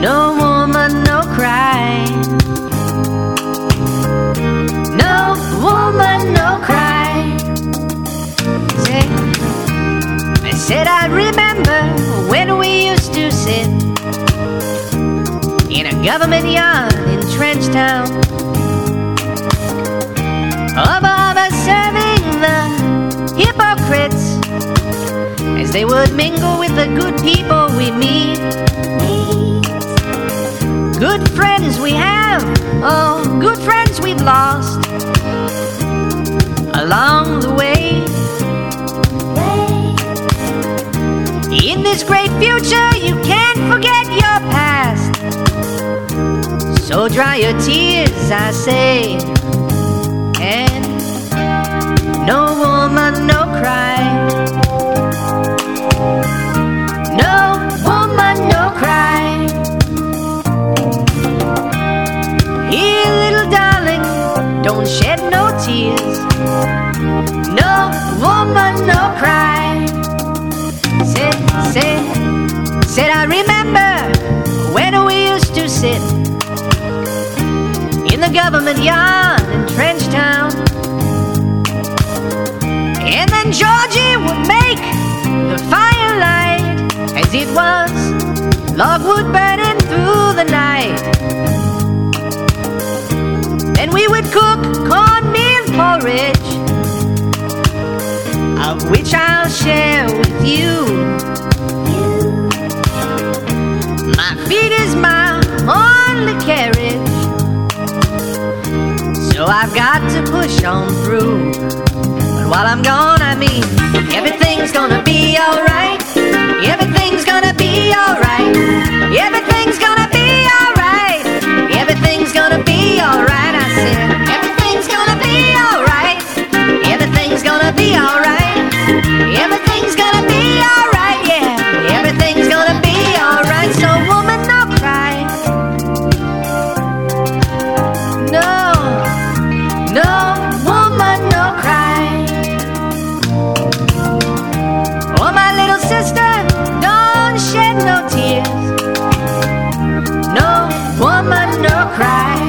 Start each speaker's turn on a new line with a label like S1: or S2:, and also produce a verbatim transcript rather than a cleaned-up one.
S1: No woman, no cry. No woman, no cry. Say, I said I remember when we used to sit in a government yard in Trench Town, observing the hypocrites as they would mingle with the good people we meet. Good friends we have, oh, good friends we've lost along the way. In this great future, you can't forget your past, so dry your tears, I say, and no woman, no cry. No woman, no cry. Here, little darling, don't shed no tears. No woman, no cry. Said, said, said I remember when we used to sit in the government yard in Trench Town, and then Georgie would make the firelight as it was logwood burning through the night. Then we would cook cornmeal porridge, of which I'll share with you. My feet is my only carriage, so I've got to push on through. But while I'm gone, I mean, everything's gonna be alright. Everything's gonna be alright. Everything's gonna be alright. Everything's gonna be alright. I said, everything's gonna be alright. Everything's gonna be alright. Everything's gonna be alright, yeah. Everything's gonna be alright. So woman, no cry. No, no woman, no cry. Oh, my little sister, don't shed no tears. No woman, no cry.